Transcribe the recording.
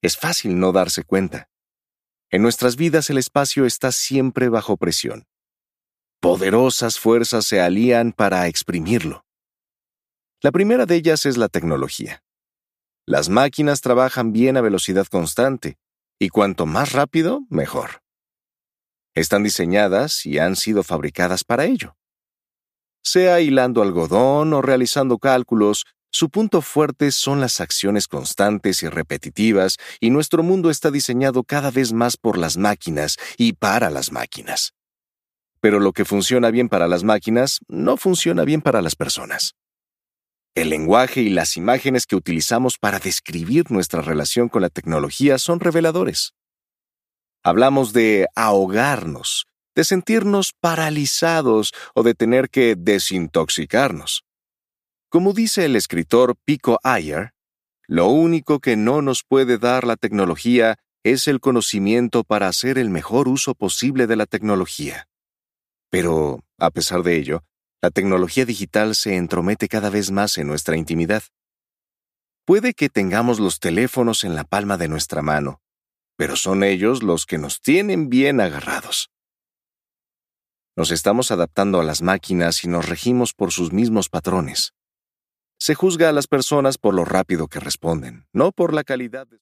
Es fácil no darse cuenta. En nuestras vidas el espacio está siempre bajo presión. Poderosas fuerzas se alían para exprimirlo. La primera de ellas es la tecnología. Las máquinas trabajan bien a velocidad constante, y cuanto más rápido, mejor. Están diseñadas y han sido fabricadas para ello. Sea hilando algodón o realizando cálculos, su punto fuerte son las acciones constantes y repetitivas, y nuestro mundo está diseñado cada vez más por las máquinas y para las máquinas. Pero lo que funciona bien para las máquinas no funciona bien para las personas. El lenguaje y las imágenes que utilizamos para describir nuestra relación con la tecnología son reveladores. Hablamos de ahogarnos, de sentirnos paralizados o de tener que desintoxicarnos. Como dice el escritor Pico Iyer, lo único que no nos puede dar la tecnología es el conocimiento para hacer el mejor uso posible de la tecnología. Pero, a pesar de ello, la tecnología digital se entromete cada vez más en nuestra intimidad. Puede que tengamos los teléfonos en la palma de nuestra mano, pero son ellos los que nos tienen bien agarrados. Nos estamos adaptando a las máquinas y nos regimos por sus mismos patrones. Se juzga a las personas por lo rápido que responden, no por la calidad de